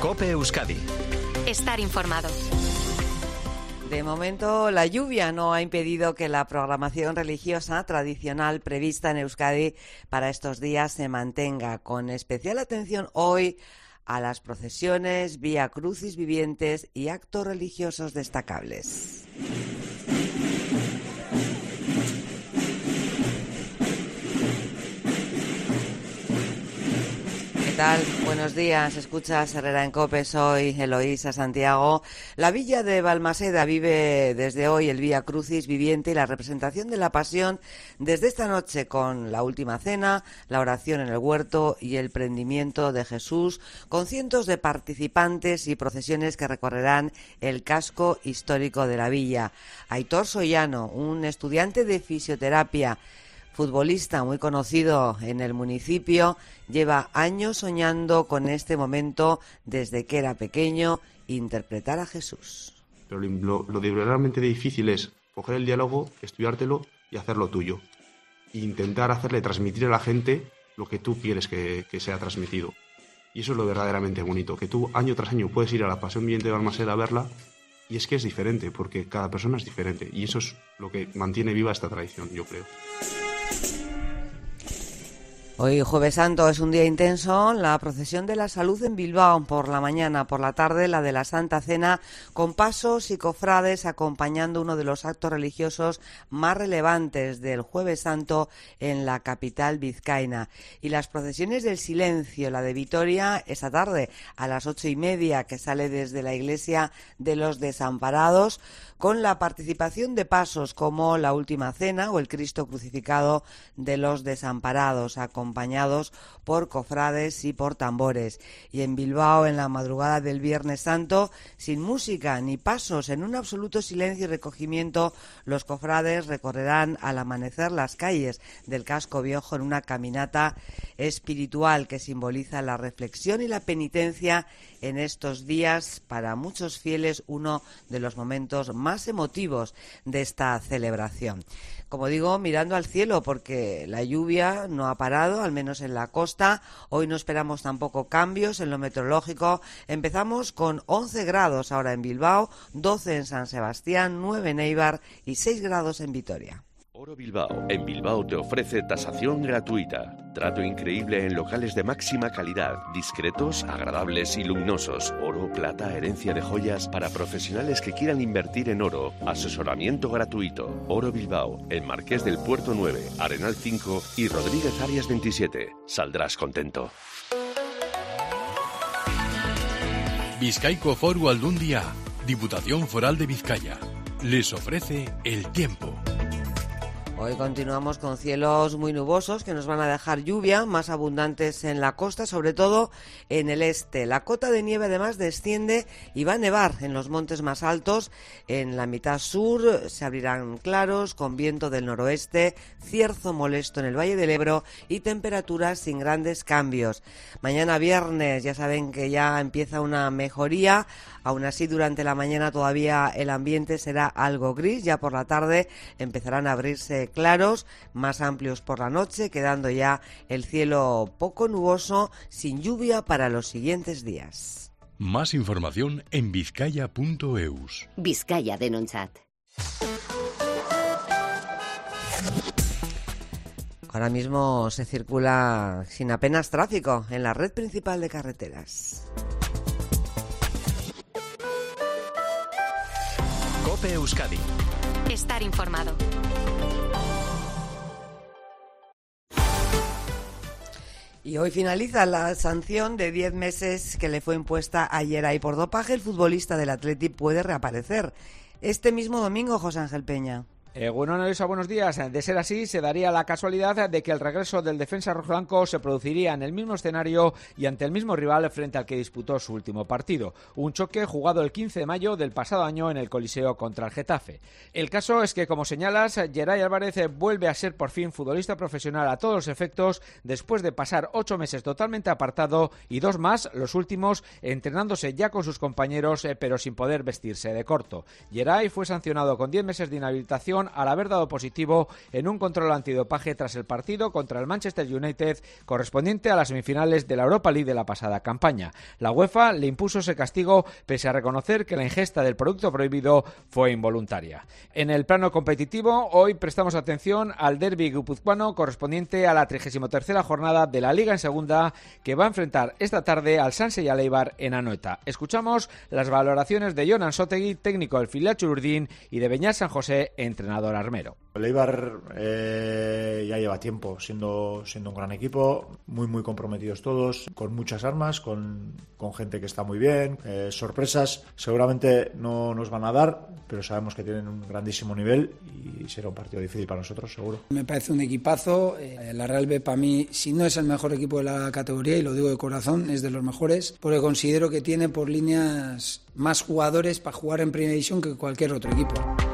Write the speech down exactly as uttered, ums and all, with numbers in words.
COPE Euskadi. Estar informado. De momento, la lluvia no ha impedido que la programación religiosa tradicional prevista en Euskadi para estos días se mantenga, con especial atención hoy a las procesiones, vía crucis vivientes y actos religiosos destacables. ¿Qué tal? Buenos días, escuchas Herrera en COPE, soy Eloísa Santiago. La villa de Balmaseda vive desde hoy el Vía Crucis viviente y la representación de la Pasión desde esta noche con la Última Cena, la oración en el huerto y el prendimiento de Jesús, con cientos de participantes y procesiones que recorrerán el casco histórico de la villa. Aitor Sollano, un estudiante de fisioterapia, futbolista muy conocido en el municipio, lleva años soñando con este momento desde que era pequeño, interpretar a Jesús. Pero lo, lo de realmente difícil es coger el diálogo, estudiártelo y hacerlo tuyo. E intentar hacerle transmitir a la gente lo que tú quieres que, que sea transmitido. Y eso es lo verdaderamente bonito, que tú año tras año puedes ir a la Pasión Viviente de Balmaseda a verla, y es que es diferente, porque cada persona es diferente. Y eso es lo que mantiene viva esta tradición, yo creo. Hoy Jueves Santo es un día intenso, la procesión de la salud en Bilbao por la mañana, por la tarde la de la Santa Cena, con pasos y cofrades acompañando uno de los actos religiosos más relevantes del Jueves Santo en la capital vizcaína. Y las procesiones del silencio, la de Vitoria esta tarde a las ocho y media, que sale desde la iglesia de los Desamparados, con la participación de pasos como la Última Cena o el Cristo crucificado de los Desamparados, acompañados por cofrades y por tambores. Y en Bilbao, en la madrugada del Viernes Santo, sin música ni pasos, en un absoluto silencio y recogimiento, los cofrades recorrerán al amanecer las calles del casco viejo en una caminata espiritual que simboliza la reflexión y la penitencia en estos días, para muchos fieles, uno de los momentos más emotivos de esta celebración. Como digo, mirando al cielo, porque la lluvia no ha parado, al menos en la costa. Hoy no esperamos tampoco cambios en lo meteorológico. Empezamos con once grados ahora en Bilbao, doce en San Sebastián, nueve en Eibar y seis grados en Vitoria. Oro Bilbao. En Bilbao te ofrece tasación gratuita. Trato increíble en locales de máxima calidad, discretos, agradables y luminosos. Oro, plata, herencia de joyas para profesionales que quieran invertir en oro. Asesoramiento gratuito. Oro Bilbao, en Marqués del Puerto nueve, Arenal cinco y Rodríguez Arias veintisiete. Saldrás contento. Bizkaiko Foru Aldundia, Diputación Foral de Vizcaya, les ofrece el tiempo. Hoy continuamos con cielos muy nubosos que nos van a dejar lluvia, más abundantes en la costa, sobre todo en el este. La cota de nieve además desciende y va a nevar en los montes más altos. En la mitad sur se abrirán claros con viento del noroeste, cierzo molesto en el Valle del Ebro y temperaturas sin grandes cambios. Mañana viernes ya saben que ya empieza una mejoría. Aún así, durante la mañana todavía el ambiente será algo gris. Ya por la tarde empezarán a abrirse claros, más amplios por la noche, quedando ya el cielo poco nuboso, sin lluvia para los siguientes días. Más información en vizcaya punto eus. Vizcaya Denontzat. Ahora mismo se circula sin apenas tráfico en la red principal de carreteras. COPE Euskadi. Estar informado. Y hoy finaliza la sanción de diez meses que le fue impuesta ayer a y por dopaje. El futbolista del Athletic puede reaparecer este mismo domingo, José Ángel Peña. Eh, bueno, Eloísa, buenos días. De ser así, se daría la casualidad de que el regreso del defensa rojiblanco se produciría en el mismo escenario y ante el mismo rival frente al que disputó su último partido. Un choque jugado el quince de mayo del pasado año en el Coliseo contra el Getafe. El caso es que, como señalas, Geray Álvarez vuelve a ser por fin futbolista profesional a todos los efectos después de pasar ocho meses totalmente apartado y dos más, los últimos, entrenándose ya con sus compañeros, eh, pero sin poder vestirse de corto. Geray fue sancionado con diez meses de inhabilitación selección al haber dado positivo en un control antidopaje tras el partido contra el Manchester United correspondiente a las semifinales de la Europa League de la pasada campaña. La UEFA le impuso ese castigo pese a reconocer que la ingesta del producto prohibido fue involuntaria. En el plano competitivo, hoy prestamos atención al derbi guipuzcoano correspondiente a la trigésima tercera jornada de la Liga en Segunda, que va a enfrentar esta tarde al Sanse y al Eibar en Anoeta. Escuchamos las valoraciones de Jon Ansotegui, técnico del filial Chururdín, y de Beñat San José, entrenador armero. El Eibar eh, ya lleva tiempo siendo, siendo un gran equipo, muy muy comprometidos todos, con muchas armas, con, con gente que está muy bien, eh, sorpresas seguramente no nos van a dar, pero sabemos que tienen un grandísimo nivel y será un partido difícil para nosotros, seguro. Me parece un equipazo, eh, la Real B para mí, si no es el mejor equipo de la categoría, y lo digo de corazón, es de los mejores, porque considero que tiene por líneas más jugadores para jugar en Primera División que cualquier otro equipo.